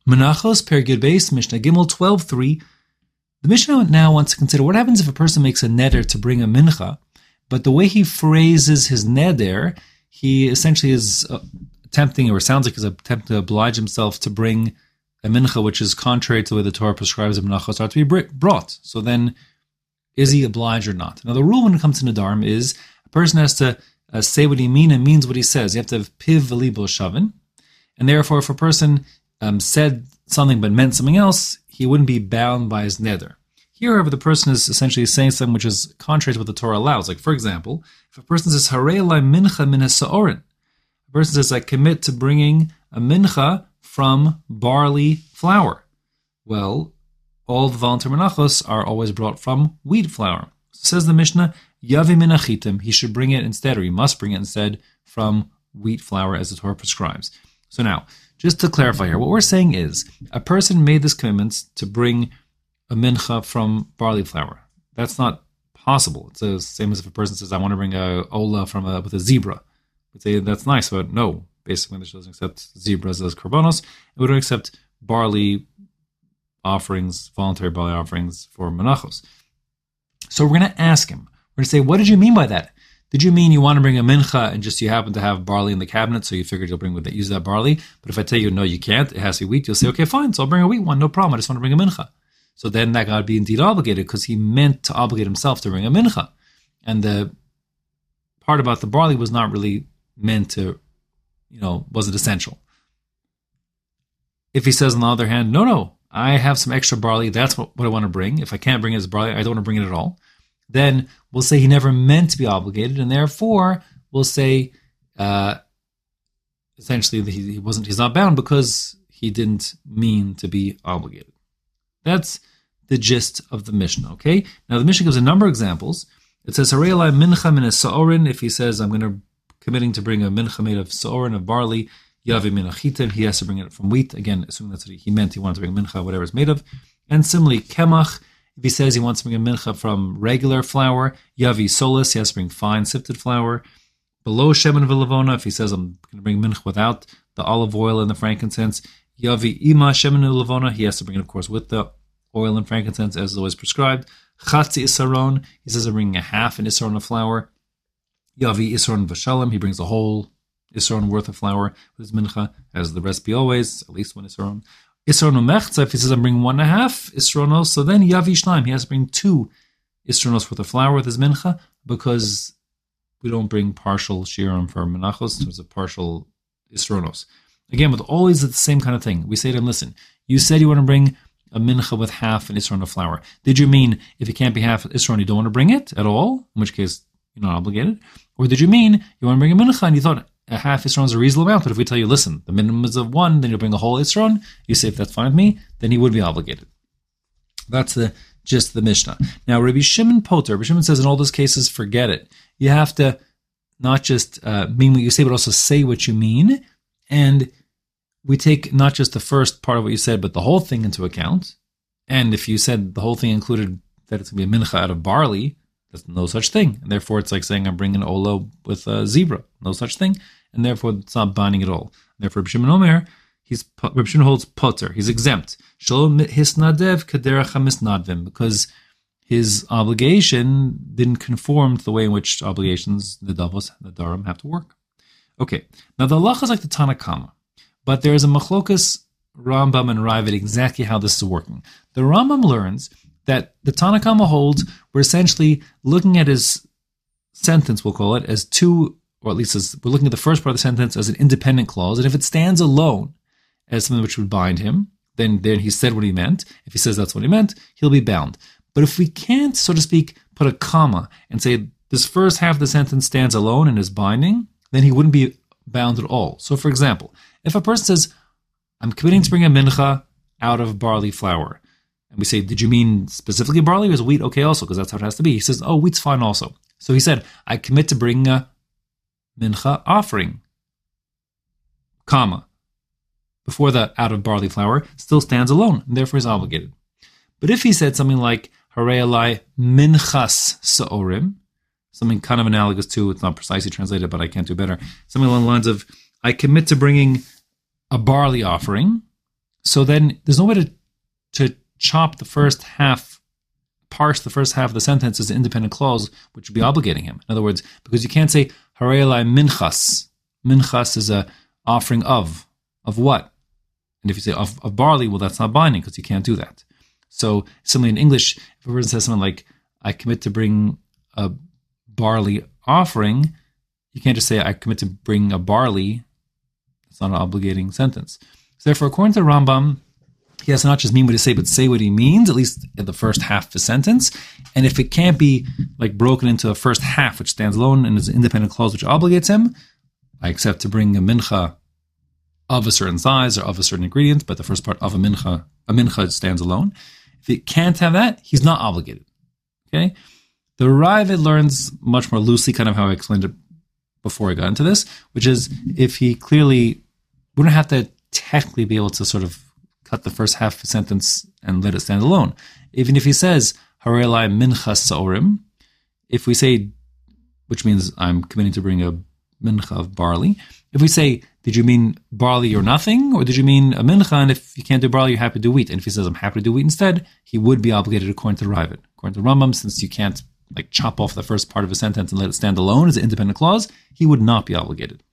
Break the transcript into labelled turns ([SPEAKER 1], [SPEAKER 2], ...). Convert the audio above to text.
[SPEAKER 1] Menachos, Perigud Beis, Mishnah Gimel 12:3. The Mishnah now wants to consider what happens if a person makes a neder to bring a mincha, but the way he phrases his neder, he essentially is attempting, or sounds like he's attempting to oblige himself to bring a mincha, which is contrary to the way the Torah prescribes the menachos are to be brought. So then, is he obliged or not? Now, the rule when it comes to nedarim is a person has to say what he means and means what he says. You have to have piv v'libo shavin, and therefore, if a person said something but meant something else, he wouldn't be bound by his neder. Here, however, the person is essentially saying something which is contrary to what the Torah allows. Like, for example, if a person says, Harei elai mincha min ha'sa'orin, a person says, I commit to bringing a mincha from barley flour. Well, all the volunteer menachos are always brought from wheat flour. So says the Mishnah, Yavi min achitim, he should bring it instead, or he must bring it instead, from wheat flour as the Torah prescribes. So now, just to clarify here, what we're saying is a person made this commitment to bring a mincha from barley flour. That's not possible. It's the same as if a person says, I want to bring a ola with a zebra. We'd say, that's nice, but no. Basically, this doesn't accept zebras as korbanos, and we don't accept barley offerings, voluntary barley offerings for menachos. So we're going to ask him. We're going to say, what did you mean by that? Did you mean you want to bring a mincha and just you happen to have barley in the cabinet, so you figured you'll use that barley? But if I tell you, no, you can't, it has to be wheat, you'll say, okay, fine, so I'll bring a wheat one, no problem, I just want to bring a mincha. So then that guy would be indeed obligated because he meant to obligate himself to bring a mincha. And the part about the barley was not really meant to, wasn't essential. If he says, on the other hand, no, I have some extra barley, that's what I want to bring. If I can't bring it as barley, I don't want to bring it at all. Then we'll say he never meant to be obligated, and therefore we'll say essentially that he's not bound because he didn't mean to be obligated. That's the gist of the Mishnah. Okay. Now the Mishnah gives a number of examples. It says Harei elai mincha min ha'sa'orin. If he says I'm committing to bring a mincha made of sa'orin, of barley, yavi min achitim, he has to bring it from wheat. Again, assuming that's what he meant, he wanted to bring mincha, whatever it's made of. And similarly, kemach. If he says he wants to bring a mincha from regular flour, yavi solis, he has to bring fine sifted flour. Below shemen v'levona, if he says I'm going to bring mincha without the olive oil and the frankincense, yavi ima shemen v'levona, he has to bring it, of course, with the oil and frankincense, as is always prescribed. Chatzi isaron, he says I'm bringing a half an isaron of flour. Yavi isaron v'shalom, he brings a whole isaron worth of flour with his mincha, as the recipe always, at least one isaron. Isron umechza, if he says I'm bringing 1.5 isronos, so then yavi shnaim, he has to bring 2 isronos worth of flour with his mincha, because we don't bring partial shirim for menachos, there's a partial isronos. Again, with all these, it's the same kind of thing. We say to him, listen, you said you want to bring a mincha with half an isron of flour. Did you mean if it can't be half isron, you don't want to bring it at all? In which case, you're not obligated. Or did you mean you want to bring a mincha and you thought a half isron is a reasonable amount, but if we tell you, listen, the minimum is of 1, then you'll bring a whole isron, you say if that's fine with me, then he would be obligated. That's the gist of the Mishnah. Now, Rabbi Shimon Poter, Rabbi Shimon says in all those cases, forget it. You have to not just mean what you say, but also say what you mean. And we take not just the first part of what you said, but the whole thing into account. And if you said the whole thing included that it's going to be a mincha out of barley, there's no such thing. And therefore, it's like saying I'm bringing ola with a zebra. No such thing. And therefore, it's not binding at all. And therefore, Rabbi Shimon Omer, Rabbi Shimon holds potter. He's exempt. Shalom hisnadev kaderach hamisnadvim, because his obligation didn't conform to the way in which obligations, the davos, the daram, have to work. Okay. Now, the halacha is like the Tanna Kama, but there is a machlokas Rambam and Ravid exactly how this is working. The Rambam learns that the Tanna Kama holds we're essentially looking at his sentence, we'll call it, as two, or at least as we're looking at the first part of the sentence as an independent clause, and if it stands alone as something which would bind him, then he said what he meant. If he says that's what he meant, he'll be bound. But if we can't, so to speak, put a comma and say this first half of the sentence stands alone and is binding, then he wouldn't be bound at all. So, for example, if a person says, I'm committing to bring a mincha out of barley flour, and we say, did you mean specifically barley or is wheat okay also? Because that's how it has to be. He says, wheat's fine also. So he said, I commit to bring a mincha offering, comma, before the out of barley flour, still stands alone, and therefore is obligated. But if he said something like, Harei elai minchas sa'orim, something kind of analogous to, it's not precisely translated, but I can't do better, something along the lines of, I commit to bringing a barley offering, So then there's no way to chop the first half, parse the first half of the sentence as an independent clause, which would be obligating him. In other words, because you can't say, Harei Elai minchas. Minchas is a offering of what? And if you say of barley, well, that's not binding because you can't do that. So similarly in English, if a person says something like, I commit to bring a barley offering, you can't just say, I commit to bring a barley. It's not an obligating sentence. So therefore, according to Rambam, he has to not just mean what he say, but say what he means, at least in the first half of a sentence. And if it can't be like broken into a first half, which stands alone and is an independent clause which obligates him, I accept to bring a mincha of a certain size or of a certain ingredient, but the first part of a mincha stands alone. If it can't have that, he's not obligated. Okay? The Raavad learns much more loosely, kind of how I explained it before I got into this, which is if he clearly wouldn't have to technically be able to sort of cut the first half of a sentence and let it stand alone. Even if he says, Harei Elai mincha saorim, if we say, which means I'm committing to bring a mincha of barley, if we say, did you mean barley or nothing? Or did you mean a mincha? And if you can't do barley, you're happy to do wheat. And if he says, I'm happy to do wheat instead, he would be obligated according to Raavad. According to Rambam, since you can't like chop off the first part of a sentence and let it stand alone as an independent clause, he would not be obligated.